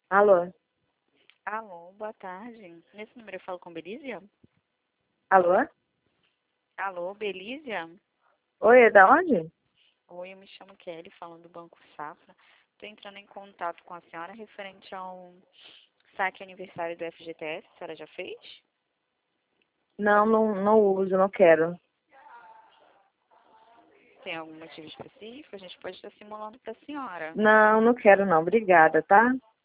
Alô? Alô, boa tarde. Nesse número eu falo com Belísia? Alô? Alô, Belísia? Oi, é da onde? Oi, eu me chamo Kelly, falando do Banco Safra. Estou entrando em contato com a senhora referente ao saque aniversário do FGTS. A senhora já fez? Não uso, não quero. Tem algum motivo específico? A gente pode estar simulando para a senhora. Não quero não. Obrigada, tá?